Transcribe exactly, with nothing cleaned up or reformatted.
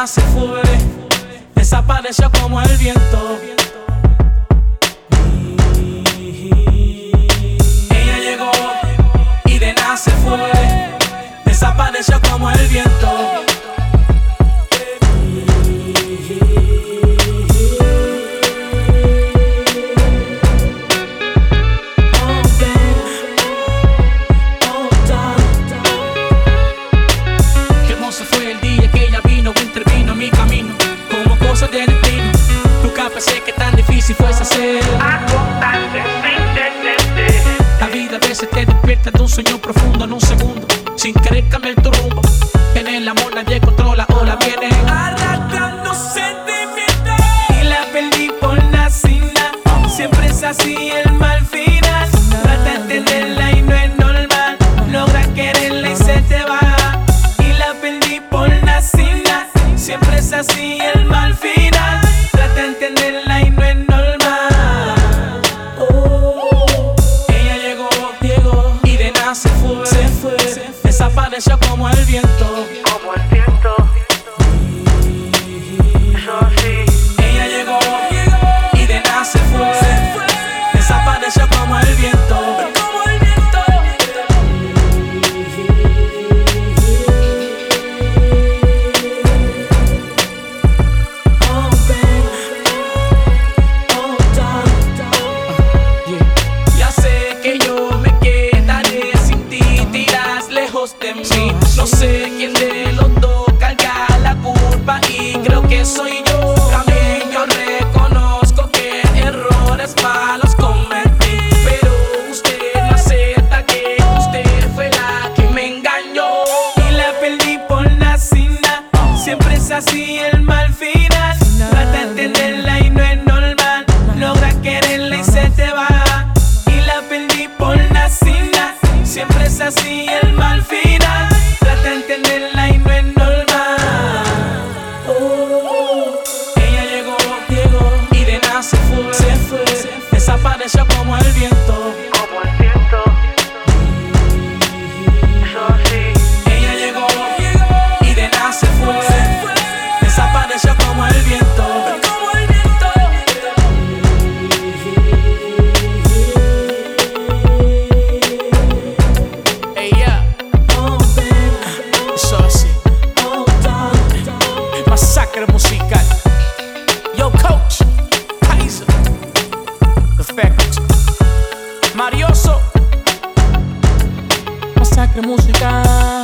nada se fue, desapareció como el viento. Ella llegó y de nada se fue, desapareció como el viento. Fue el día que ella vino, intervino en mi camino, como cosa de destino. Nunca pensé que tan difícil fuese hacer. La vida a veces te despierta de un sueño profundo en un segundo, sin querer cambiar tu rumbo. En el amor nadie controla, ola viene arrastrando sentimientos. Y la perdí por la cina, siempre es así el mal final. Trata de entenderla y no es normal, logra quererla y se te va. Siempre es así el mal final. Trata de entenderla y no es normal. Oh. Ella llegó, llegó y de nada se fue, se fue, desapareció como el viento. Como el viento. Eso sí. Ella llegó, llegó y de nada se fue, se fue, desapareció como el viento. Como el viento. Sí, no sé quién de los dos carga la culpa y creo que soy yo. También yo reconozco que errores malos cometí, pero usted no acepta que usted fue la que me engañó. Y la perdí por la cina, siempre es así el mal final. Trata de entenderla y no es normal, logra quererla y se te va. Y la perdí por la cina, siempre es así el mal final. Trata de entenderla y no es normal. Oh. Ella llegó, llegó y de nada se fue, se fue, desapareció como el viento. Como el viento. Eso sí. Ella llegó, llegó y de nada se fue, se fue, desapareció como el viento. Como el viento. Ella. Masacre musical. Yo, coach Kaiser, The Faculty, Marioso. Masacre musical.